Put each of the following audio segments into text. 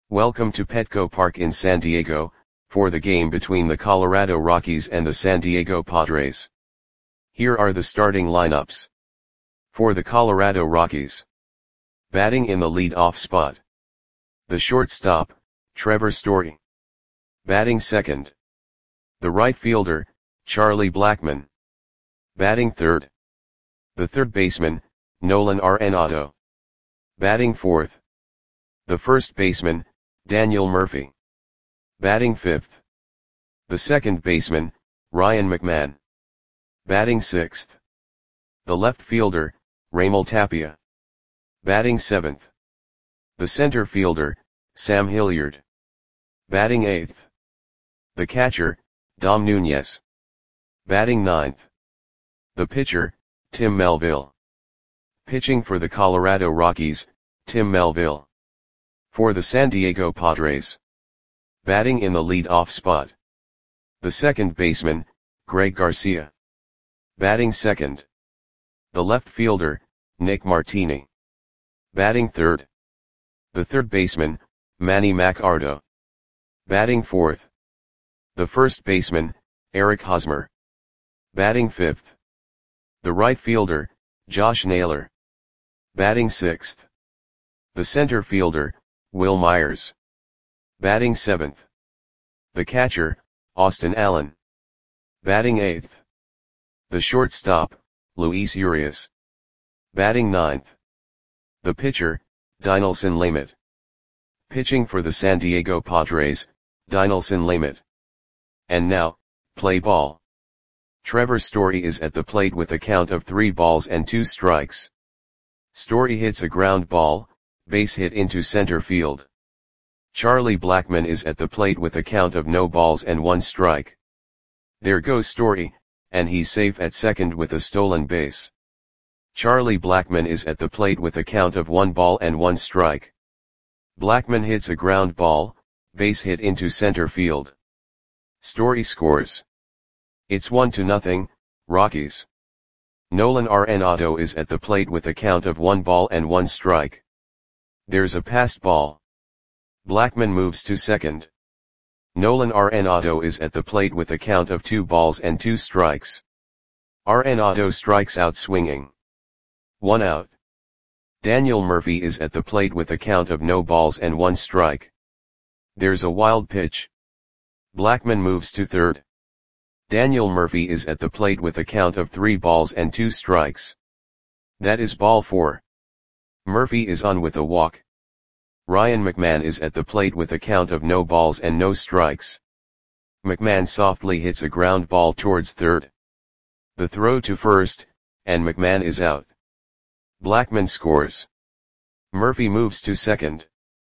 Welcome to Petco Park in San Diego, for the game between the Colorado Rockies and the San Diego Padres. Here are the starting lineups. For the Colorado Rockies. Batting in the lead-off spot. The shortstop, Trevor Story. Batting second. The right fielder, Charlie Blackmon. Batting third. The third baseman, Nolan Arenado. Batting fourth. The first baseman, Daniel Murphy. Batting fifth. The second baseman, Ryan McMahon. Batting sixth. The left fielder, Raimel Tapia. Batting seventh. The center fielder, Sam Hilliard. Batting eighth. The catcher, Dom Nunez. Batting ninth. The pitcher, Tim Melville. Pitching for the Colorado Rockies, Tim Melville. For the San Diego Padres. Batting in the lead-off spot. The second baseman, Greg Garcia. Batting second. The left fielder, Nick Martini. Batting third. The third baseman, Manny Machado. Batting fourth. The first baseman, Eric Hosmer. Batting fifth. The right fielder, Josh Naylor. Batting sixth. The center fielder, Will Myers. Batting seventh. The catcher, Austin Allen. Batting eighth. The shortstop, Luis Urias. Batting ninth. The pitcher, Dinelson Lamet. Pitching for the San Diego Padres, Dinelson Lamet. And now, play ball. Trevor Story is at the plate with a count of 3 balls and 2 strikes. Story hits a ground ball, base hit into center field. Charlie Blackmon is at the plate with a count of no balls and 1 strike. There goes Story, and he's safe at second with a stolen base. Charlie Blackmon is at the plate with a count of 1 ball and 1 strike. Blackmon hits a ground ball, base hit into center field. Story scores. It's 1-0, Rockies. Nolan Arenado is at the plate with a count of 1 ball and 1 strike. There's a passed ball. Blackmon moves to second. Nolan Arenado is at the plate with a count of 2 balls and 2 strikes. Arenado strikes out swinging. 1 out. Daniel Murphy is at the plate with a count of no balls and 1 strike. There's a wild pitch. Blackmon moves to third. Daniel Murphy is at the plate with a count of 3 balls and 2 strikes. That is ball 4. Murphy is on with a walk. Ryan McMahon is at the plate with a count of no balls and no strikes. McMahon softly hits a ground ball towards third. The throw to first, and McMahon is out. Blackmon scores. Murphy moves to second.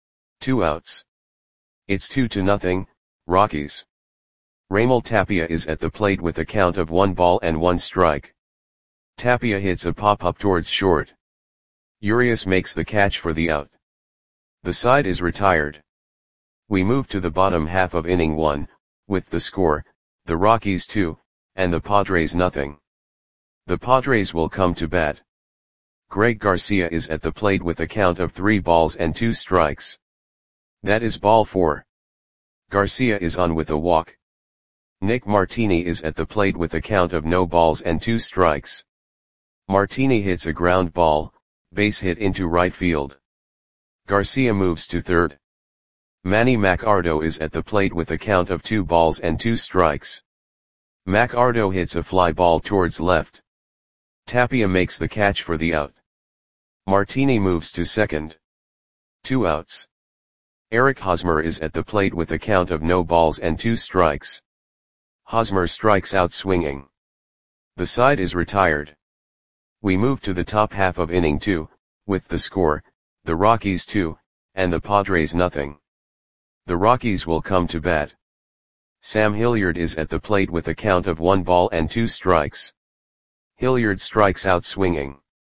2 outs. It's 2-0, Rockies. Raimel Tapia is at the plate with a count of 1 ball and 1 strike. Tapia hits a pop-up towards short. Urias makes the catch for the out. The side is retired. We move to the bottom half of inning 1, with the score, the Rockies 2, and the Padres nothing. The Padres will come to bat. Greg Garcia is at the plate with a count of 3 balls and 2 strikes. That is ball 4. Garcia is on with a walk. Nick Martini is at the plate with a count of no balls and 2 strikes. Martini hits a ground ball, base hit into right field. Garcia moves to third. Manny Machado is at the plate with a count of 2 balls and 2 strikes. Machado hits a fly ball towards left. Tapia makes the catch for the out. Martini moves to second. 2 outs. Eric Hosmer is at the plate with a count of no balls and 2 strikes. Hosmer strikes out swinging. The side is retired. We move to the top half of inning 2, with the score, the Rockies 2, and the Padres nothing. The Rockies will come to bat. Sam Hilliard is at the plate with a count of 1 ball and 2 strikes. Hilliard strikes out swinging.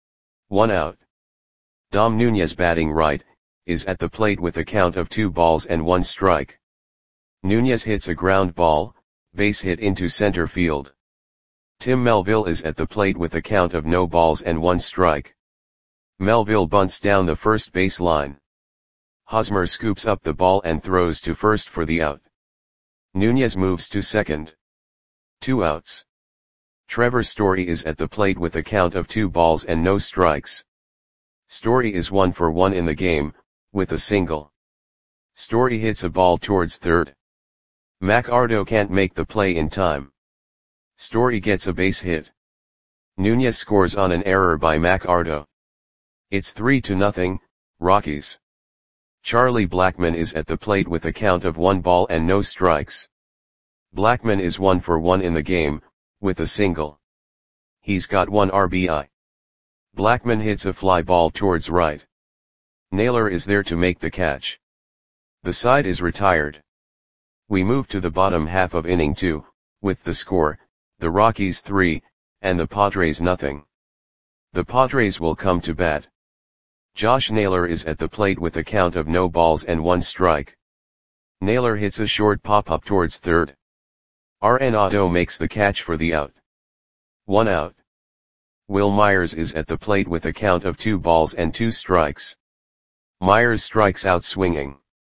1 out. Dom Nunez batting right, is at the plate with a count of 2 balls and 1 strike. Nunez hits a ground ball, base hit into center field. Tim Melville is at the plate with a count of no balls and 1 strike. Melville bunts down the first base line. Hosmer scoops up the ball and throws to first for the out. Nunez moves to second. 2 outs. Trevor Story is at the plate with a count of 2 balls and no strikes. Story is 1 for 1 in the game, with a single. Story hits a ball towards third. McArdo can't make the play in time. Story gets a base hit. Nunez scores on an error by McArdo. It's 3-0, Rockies. Charlie Blackmon is at the plate with a count of 1 ball and no strikes. Blackmon is 1 for 1 in the game, with a single. He's got 1 RBI. Blackmon hits a fly ball towards right. Naylor is there to make the catch. The side is retired. We move to the bottom half of inning 2, with the score, the Rockies 3, and the Padres nothing. The Padres will come to bat. Josh Naylor is at the plate with a count of no balls and 1 strike. Naylor hits a short pop-up towards third. Arenado makes the catch for the out. 1 out. Will Myers is at the plate with a count of 2 balls and 2 strikes. Myers strikes out swinging.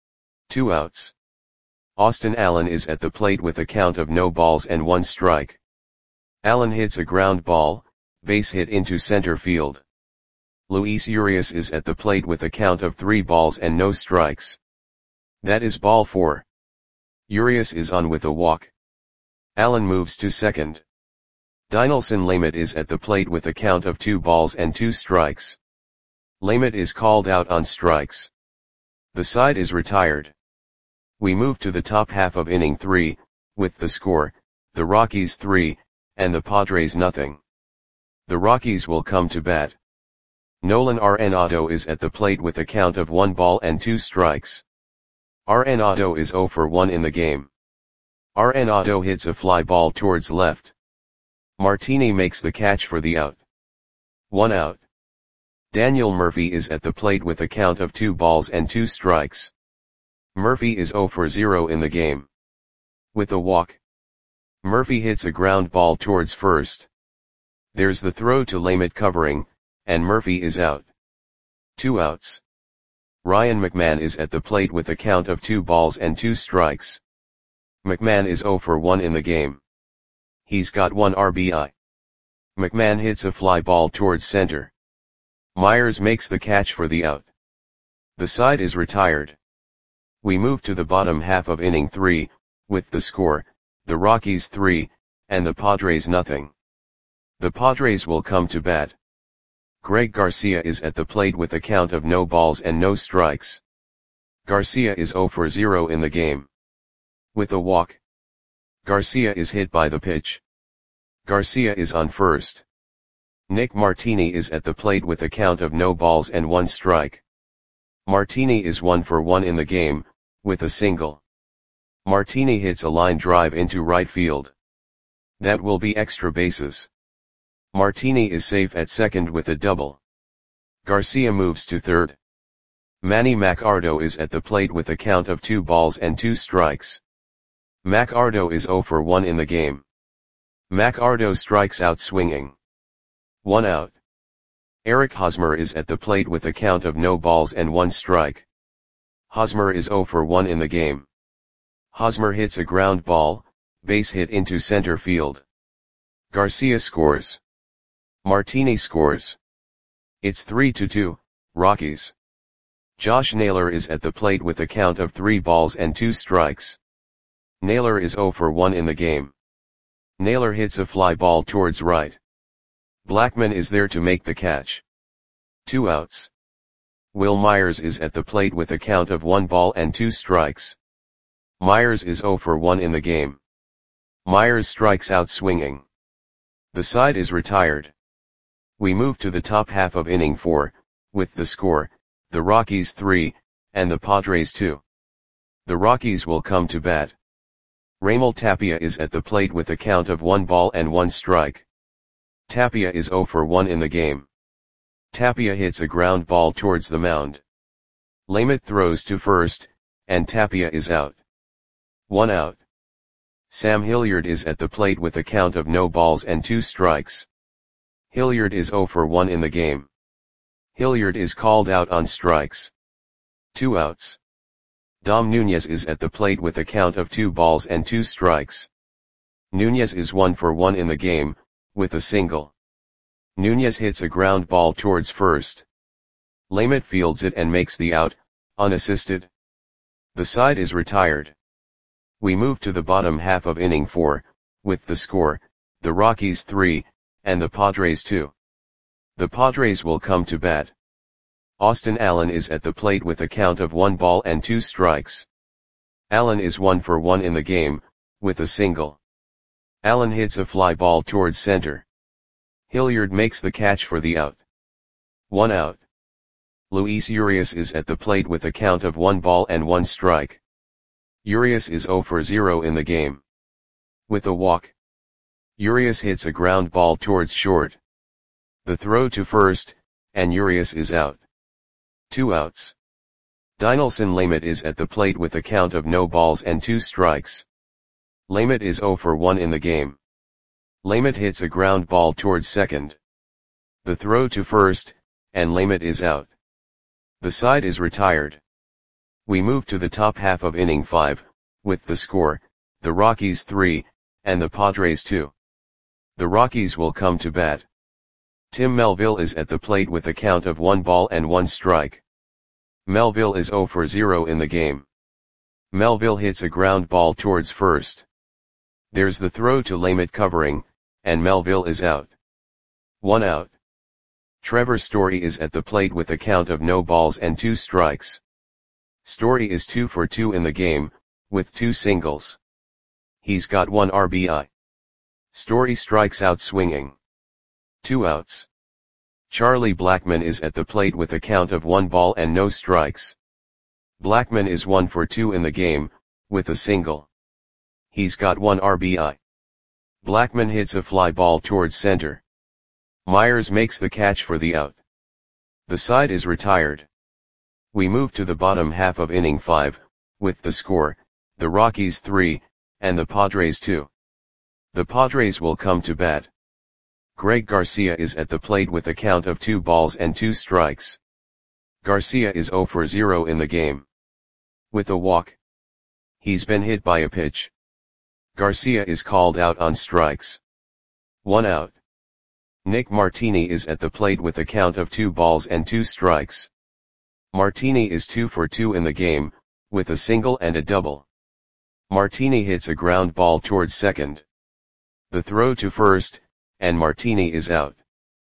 2 outs. Austin Allen is at the plate with a count of no balls and 1 strike. Allen hits a ground ball, base hit into center field. Luis Urias is at the plate with a count of 3 balls and no strikes. That is ball 4. Urias is on with a walk. Allen moves to second. Dinelson Lamet is at the plate with a count of 2 balls and 2 strikes. Lamet is called out on strikes. The side is retired. We move to the top half of inning 3, with the score, the Rockies 3, and the Padres nothing. The Rockies will come to bat. Nolan Arenado is at the plate with a count of 1 ball and 2 strikes. Arenado is 0 for 1 in the game. Arenado hits a fly ball towards left. Martini makes the catch for the out. 1 out. Daniel Murphy is at the plate with a count of 2 balls and 2 strikes. Murphy is 0 for 0 in the game. With a walk. Murphy hits a ground ball towards first. There's the throw to Lamet covering, and Murphy is out. 2 outs. Ryan McMahon is at the plate with a count of 2 balls and 2 strikes. McMahon is 0 for 1 in the game. He's got 1 RBI. McMahon hits a fly ball towards center. Myers makes the catch for the out. The side is retired. We move to the bottom half of inning 3, with the score, the Rockies 3, and the Padres nothing. The Padres will come to bat. Greg Garcia is at the plate with a count of no balls and no strikes. Garcia is 0 for 0 in the game. With a walk. Garcia is hit by the pitch. Garcia is on first. Nick Martini is at the plate with a count of no balls and 1 strike. Martini is 1 for 1 in the game, with a single. Martini hits a line drive into right field. That will be extra bases. Martini is safe at second with a double. Garcia moves to third. Manny McArdo is at the plate with a count of 2 balls and 2 strikes. McArdo is 0 for 1 in the game. McArdo strikes out swinging. 1 out. Eric Hosmer is at the plate with a count of no balls and 1 strike. Hosmer is 0 for 1 in the game. Hosmer hits a ground ball, base hit into center field. Garcia scores. Martini scores. It's 3-2, Rockies. Josh Naylor is at the plate with a count of 3 balls and 2 strikes. Naylor is 0 for 1 in the game. Naylor hits a fly ball towards right. Blackmon is there to make the catch. 2 outs. Will Myers is at the plate with a count of 1 ball and 2 strikes. Myers is 0 for 1 in the game. Myers strikes out swinging. The side is retired. We move to the top half of inning 4, with the score, the Rockies 3, and the Padres 2. The Rockies will come to bat. Raimel Tapia is at the plate with a count of 1 ball and 1 strike. Tapia is 0 for 1 in the game. Tapia hits a ground ball towards the mound. Lamet throws to first, and Tapia is out. 1 out. Sam Hilliard is at the plate with a count of no balls and 2 strikes. Hilliard is 0 for 1 in the game. Hilliard is called out on strikes. 2 outs. Dom Nunez is at the plate with a count of 2 balls and 2 strikes. Nunez is 1 for 1 in the game, with a single. Nunez hits a ground ball towards first. Lamet fields it and makes the out, unassisted. The side is retired. We move to the bottom half of inning 4, with the score, the Rockies 3, and the Padres 2. The Padres will come to bat. Austin Allen is at the plate with a count of 1 ball and 2 strikes. Allen is 1 for 1 in the game, with a single. Allen hits a fly ball towards center. Hilliard makes the catch for the out. 1 out. Luis Urias is at the plate with a count of 1 ball and 1 strike. Urias is 0 for 0 in the game. With a walk. Urias hits a ground ball towards short. The throw to first, and Urias is out. 2 outs. Dinelson Lamet is at the plate with a count of no balls and 2 strikes. Lamet is 0 for 1 in the game. Lamet hits a ground ball towards second. The throw to first, and Lamet is out. The side is retired. We move to the top half of inning 5, with the score, the Rockies 3, and the Padres 2. The Rockies will come to bat. Tim Melville is at the plate with a count of 1 ball and 1 strike. Melville is 0 for 0 in the game. Melville hits a ground ball towards first. There's the throw to Lamet covering, and Melville is out. 1 out. Trevor Story is at the plate with a count of no balls and 2 strikes. Story is 2 for 2 in the game, with 2 singles. He's got 1 RBI. Story strikes out swinging. 2 outs. Charlie Blackmon is at the plate with a count of 1 ball and no strikes. Blackmon is 1 for 2 in the game, with a single. He's got 1 RBI. Blackmon hits a fly ball towards center. Myers makes the catch for the out. The side is retired. We move to the bottom half of inning 5, with the score, the Rockies 3, and the Padres 2. The Padres will come to bat. Greg Garcia is at the plate with a count of 2 balls and 2 strikes. Garcia is 0 for 0 in the game. With a walk. He's been hit by a pitch. Garcia is called out on strikes. 1 out. Nick Martini is at the plate with a count of 2 balls and 2 strikes. Martini is 2 for 2 in the game, with a single and a double. Martini hits a ground ball towards second. The throw to first, and Martini is out.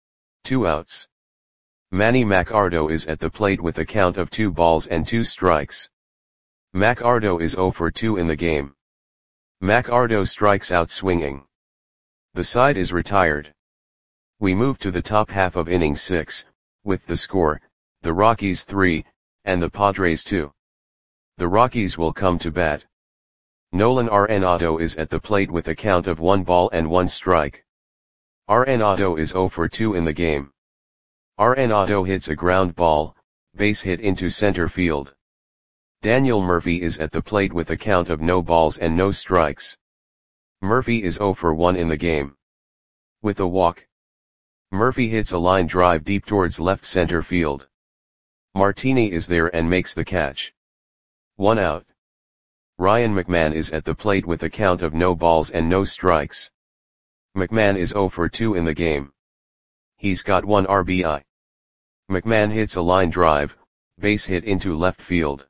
2 outs. Manny Macardo is at the plate with a count of 2 balls and 2 strikes. Macardo is 0 for 2 in the game. Macardo strikes out swinging. The side is retired. We move to the top half of inning 6, with the score, the Rockies 3, and the Padres 2. The Rockies will come to bat. Nolan Arenado is at the plate with a count of 1 ball and 1 strike. Arenado is 0 for 2 in the game. Arenado hits a ground ball, base hit into center field. Daniel Murphy is at the plate with a count of no balls and no strikes. Murphy is 0 for 1 in the game. With a walk. Murphy hits a line drive deep towards left center field. Martini is there and makes the catch. 1 out. Ryan McMahon is at the plate with a count of no balls and no strikes. McMahon is 0 for 2 in the game. He's got 1 RBI. McMahon hits a line drive, base hit into left field.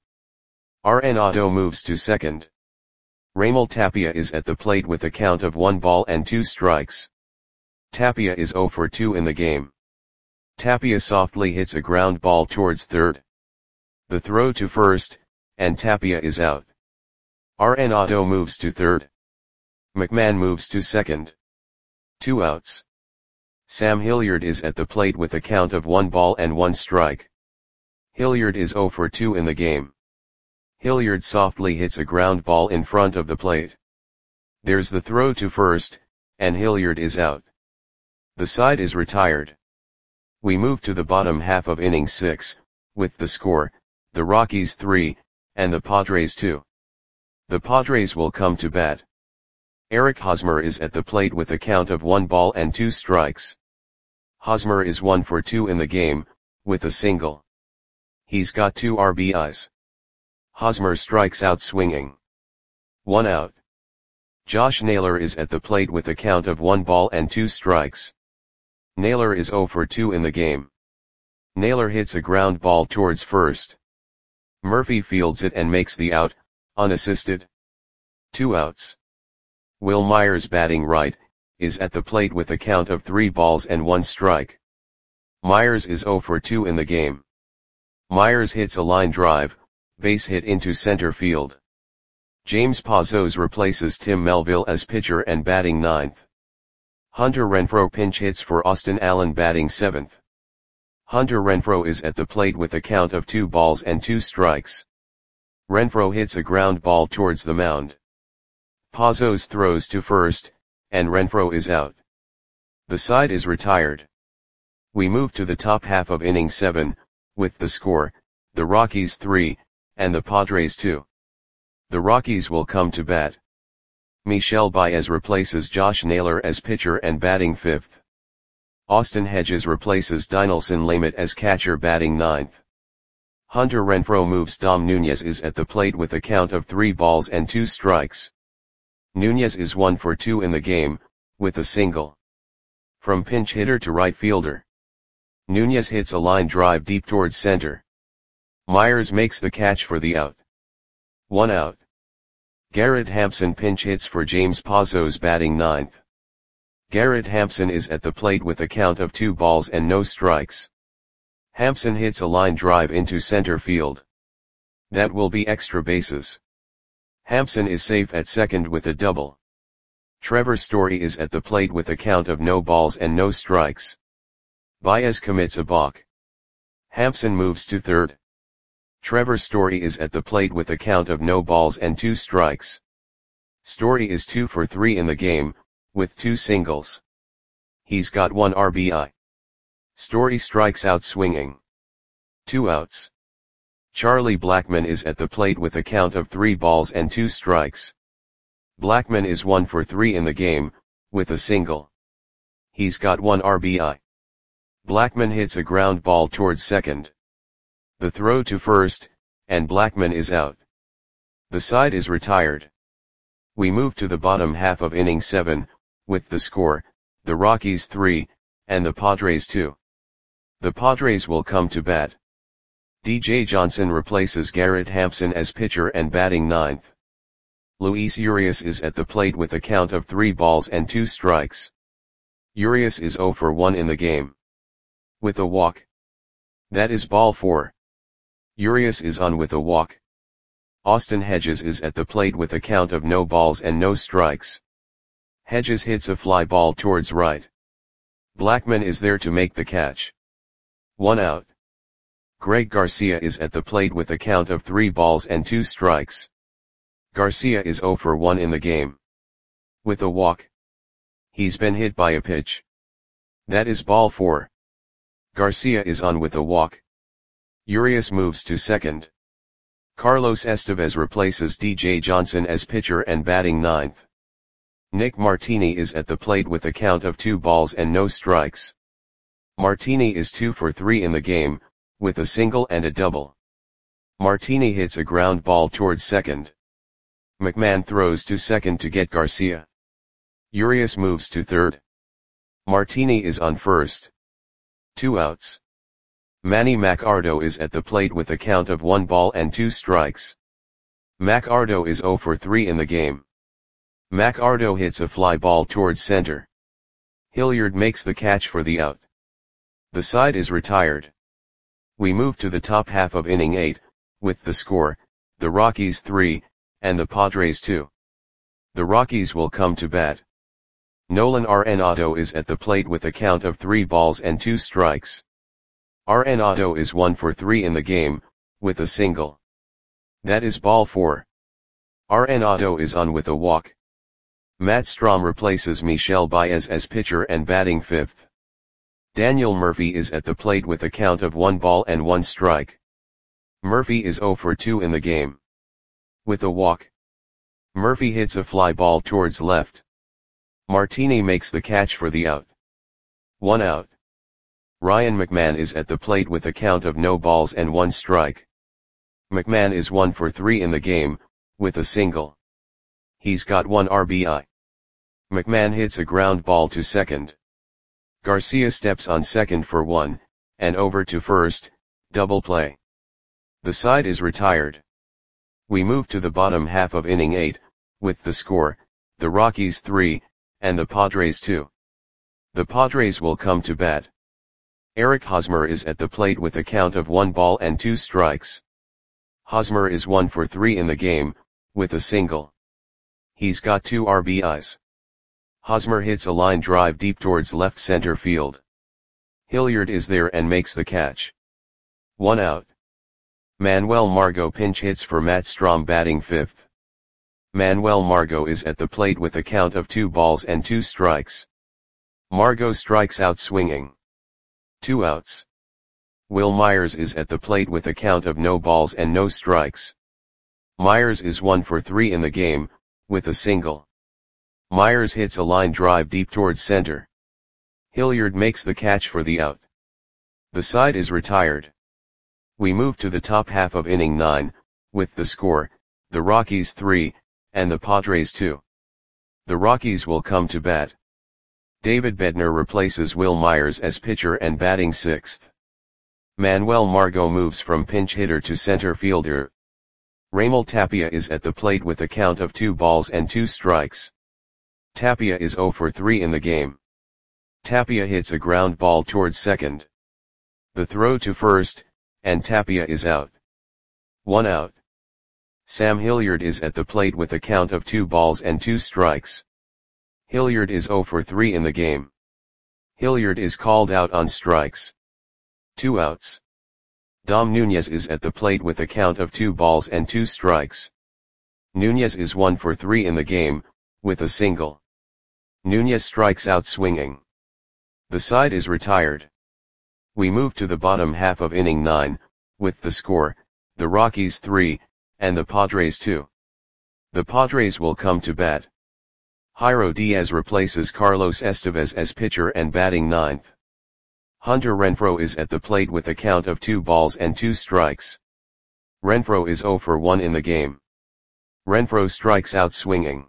Arenado moves to second. Raimel Tapia is at the plate with a count of 1 ball and 2 strikes. Tapia is 0 for 2 in the game. Tapia softly hits a ground ball towards third. The throw to first, and Tapia is out. Arenado moves to third. McMahon moves to second. 2 outs. Sam Hilliard is at the plate with a count of 1 ball and 1 strike. Hilliard is 0 for 2 in the game. Hilliard softly hits a ground ball in front of the plate. There's the throw to first, and Hilliard is out. The side is retired. We move to the bottom half of inning 6, with the score, the Rockies 3, and the Padres 2. The Padres will come to bat. Eric Hosmer is at the plate with a count of 1 ball and 2 strikes. Hosmer is 1 for 2 in the game, with a single. He's got 2 RBIs. Hosmer strikes out swinging. 1 out. Josh Naylor is at the plate with a count of 1 ball and 2 strikes. Naylor is 0 for 2 in the game. Naylor hits a ground ball towards first. Murphy fields it and makes the out, unassisted. 2 outs. Will Myers, batting right, is at the plate with a count of 3 balls and 1 strike. Myers is 0 for 2 in the game. Myers hits a line drive, base hit into center field. James Pazos replaces Tim Melville as pitcher and batting 9th. Hunter Renfroe pinch hits for Austin Allen, batting 7th. Hunter Renfroe is at the plate with a count of 2 balls and 2 strikes. Renfroe hits a ground ball towards the mound. Pazos throws to first, and Renfroe is out. The side is retired. We move to the top half of inning 7, with the score, the Rockies 3, and the Padres 2. The Rockies will come to bat. Michel Baez replaces Josh Naylor as pitcher and batting 5th. Austin Hedges replaces Dinelson Lamet as catcher, batting 9th. Hunter Renfroe moves Dom Nunez is at the plate with a count of 3 balls and 2 strikes. Nunez is 1 for 2 in the game, with a single. From pinch hitter to right fielder. Nunez hits a line drive deep towards center. Myers makes the catch for the out. 1 out. Garrett Hampson pinch hits for James Pazos, batting 9th. Garrett Hampson is at the plate with a count of 2 balls and no strikes. Hampson hits a line drive into center field. That will be extra bases. Hampson is safe at second with a double. Trevor Story is at the plate with a count of no balls and no strikes. Baez commits a balk. Hampson moves to third. Trevor Story is at the plate with a count of no balls and 2 strikes. Story is 2 for 3 in the game, with 2 singles. He's got 1 RBI. Story strikes out swinging. 2 outs. Charlie Blackmon is at the plate with a count of 3 balls and 2 strikes. Blackmon is 1 for 3 in the game, with a single. He's got 1 RBI. Blackmon hits a ground ball towards second. The throw to first, and Blackmon is out. The side is retired. We move to the bottom half of inning 7, with the score, the Rockies 3, and the Padres 2. The Padres will come to bat. DJ Johnson replaces Garrett Hampson as pitcher and batting 9th. Luis Urias is at the plate with a count of 3 balls and 2 strikes. Urias is 0 for 1 in the game. With a walk. That is ball 4. Urias is on with a walk. Austin Hedges is at the plate with a count of no balls and no strikes. Hedges hits a fly ball towards right. Blackmon is there to make the catch. 1 out. Greg Garcia is at the plate with a count of 3 balls and 2 strikes. Garcia is 0 for 1 in the game. With a walk. He's been hit by a pitch. That is ball 4. Garcia is on with a walk. Urias moves to second. Carlos Estevez replaces DJ Johnson as pitcher and batting 9th. Nick Martini is at the plate with a count of 2 balls and no strikes. Martini is 2 for 3 in the game, with a single and a double. Martini hits a ground ball towards second. McMahon throws to second to get Garcia. Urias moves to third. Martini is on first. 2 outs. Manny Machado is at the plate with a count of 1 ball and 2 strikes. Machado is 0 for 3 in the game. Machado hits a fly ball towards center. Hilliard makes the catch for the out. The side is retired. We move to the top half of inning 8, with the score, the Rockies 3, and the Padres 2. The Rockies will come to bat. Nolan Arenado is at the plate with a count of 3 balls and 2 strikes. Arenado is 1 for 3 in the game, with a single. That is ball 4. Arenado is on with a walk. Matt Strahm replaces Michel Baez as pitcher and batting 5th. Daniel Murphy is at the plate with a count of 1 ball and 1 strike. Murphy is 0 for 2 in the game. With a walk. Murphy hits a fly ball towards left. Martini makes the catch for the out. 1 out. Ryan McMahon is at the plate with a count of no balls and 1 strike. McMahon is 1 for 3 in the game, with a single. He's got 1 RBI. McMahon hits a ground ball to second. Garcia steps on second for 1, and over to first, double play. The side is retired. We move to the bottom half of inning 8, with the score, the Rockies 3, and the Padres 2. The Padres will come to bat. Eric Hosmer is at the plate with a count of 1 ball and 2 strikes. Hosmer is 1 for 3 in the game, with a single. He's got 2 RBIs. Hosmer hits a line drive deep towards left center field. Hilliard is there and makes the catch. 1 out. Manuel Margot pinch hits for Matt Strahm batting 5th. Manuel Margot is at the plate with a count of 2 balls and 2 strikes. Margot strikes out swinging. 2 outs. Will Myers is at the plate with a count of no balls and no strikes. Myers is 1 for 3 in the game, with a single. Myers hits a line drive deep towards center. Hilliard makes the catch for the out. The side is retired. We move to the top half of inning 9, with the score, the Rockies 3, and the Padres 2. The Rockies will come to bat. David Bednar replaces Will Myers as pitcher and batting 6th. Manuel Margot moves from pinch hitter to center fielder. Raimel Tapia is at the plate with a count of 2 balls and 2 strikes. Tapia is 0 for 3 in the game. Tapia hits a ground ball towards second. The throw to first, and Tapia is out. 1 out. Sam Hilliard is at the plate with a count of 2 balls and 2 strikes. Hilliard is 0 for 3 in the game. Hilliard is called out on strikes. 2 outs. Dom Nunez is at the plate with a count of 2 balls and 2 strikes. Nunez is 1 for 3 in the game, with a single. Nunez strikes out swinging. The side is retired. We move to the bottom half of inning 9, with the score, the Rockies 3, and the Padres 2. The Padres will come to bat. Jairo Diaz replaces Carlos Estevez as pitcher and batting 9th. Hunter Renfroe is at the plate with a count of 2 balls and 2 strikes. Renfroe is 0 for 1 in the game. Renfroe strikes out swinging.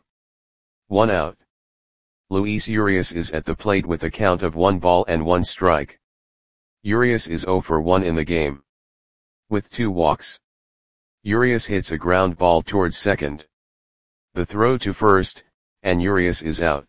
1 out. Luis Urias is at the plate with a count of 1 ball and 1 strike. Urias is 0 for 1 in the game. With 2 walks. Urias hits a ground ball towards second. The throw to first, and Urias is out.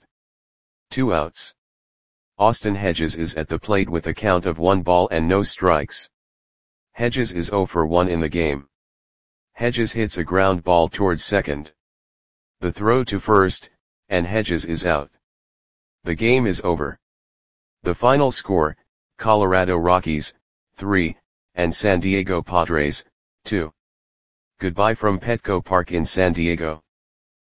2 outs. Austin Hedges is at the plate with a count of 1 ball and no strikes. Hedges is 0 for 1 in the game. Hedges hits a ground ball towards second. The throw to first, and Hedges is out. The game is over. The final score, Colorado Rockies, 3, and San Diego Padres, 2. Goodbye from Petco Park in San Diego.